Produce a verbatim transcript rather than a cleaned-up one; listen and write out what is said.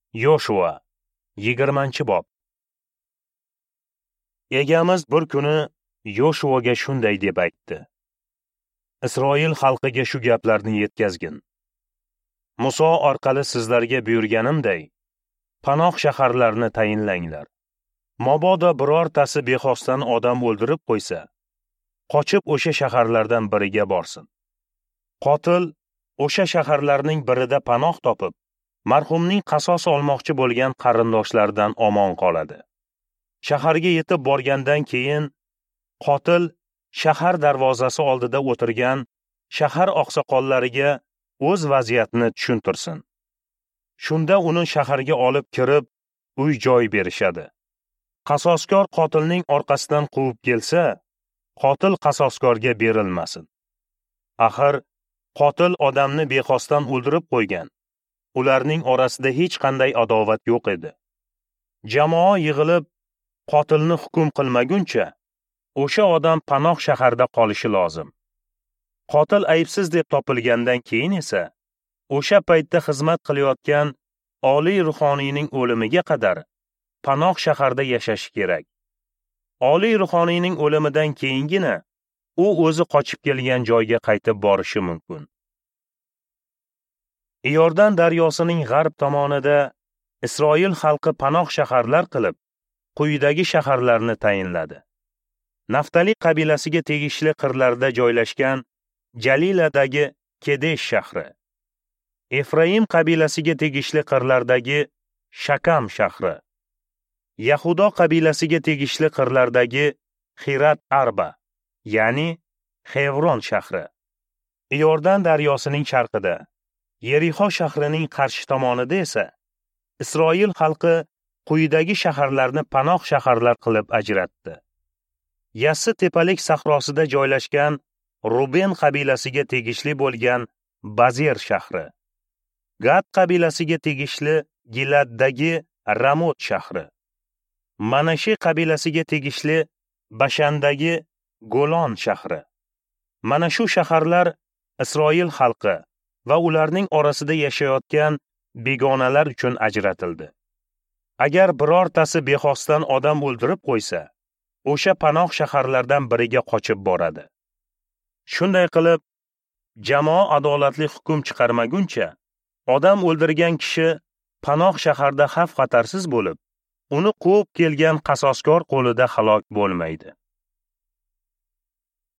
Yoshua yigirmanchi bob. Egamiz bir kuni Yoshuaga shunday deb aytdi: Isroil xalqiga shu gaplarni yetkazgin. Muso orqali sizlarga buyurganimday, panoh shaharlarni tayinlanglar. Mabodo birortasi bexosdan odam o'ldirib qo'ysa, qochib o'sha shaharlardan biriga borsin. Qotil o'sha shaharlarning birida panoh topib, marhumning qasos olmoqchi bo'lgan qarindoshlaridan omon qoladi. Shaharga yetib borgandan keyin qotil shahar darvozasi oldida o'tirgan shahar oqsoqollariga o'z vaziyatini tushuntirsin. Shunda uni shaharga olib kirib, uy-joy berishadi. Qasoskor qotilning orqasidan quvib kelsa, qotil qasoskorga berilmasin. Axir qotil odamni bexosdan o'ldirib qo'ygan. Ularning orasida hech qanday adovat yo'q edi. Jamoa yig'ilib qotilni hukm qilmaguncha o'sha odam panoh shaharda qolishi lozim. Qotil aybsiz deb topilgandan keyin esa o'sha paytda xizmat qilayotgan oliy ruhoniyning o'limiga qadar panoh shaharda yashashi kerak. Oliy ruhoniyning o'limidan keyingina u o'zi qochib kelgan joyga qaytib borishi mumkin. Iordan daryosining g'arb tomonida Isroil xalqi panoh shaharlar qilib, quyidagi shaharlarni tayinladi. Naftali qabilasiga tegishli qirlarda joylashgan Jaliladagi Kedesh shahri, Efraim qabilasiga tegishli qirlardagi Shakam shahri, Yahudo qabilasiga tegishli qirlardagi Xirat Arba, ya'ni Xevron shahri. Iordan daryosining sharqida, Yerixo shahrining qarshi tomonida esa Isroil xalqi quyidagi shaharlarni panoh shaharlar qilib ajratdi. Yassi tepalik sahrosida joylashgan Ruben qabilasiga tegishli bo'lgan Bazer shahri, Gad qabilasiga tegishli Giladdagi Ramot shahri, Manashe qabilasiga tegishli Bashandagi Golon shahri. Mana shu shaharlar Isroil xalqi va ularning orasida yashayotgan begonalar uchun ajratildi. Agar birortasi bexosdan odam o'ldirib qo'ysa, o'sha panoh shaharlardan biriga qochib boradi. Shunday qilib, jamoa adolatli hukm chiqarmaguncha odam o'ldirgan kishi panoh shaharda xavf-xatarsiz bo'lib, uni quvib kelgan qasoskor qo'lida halok bo'lmaydi.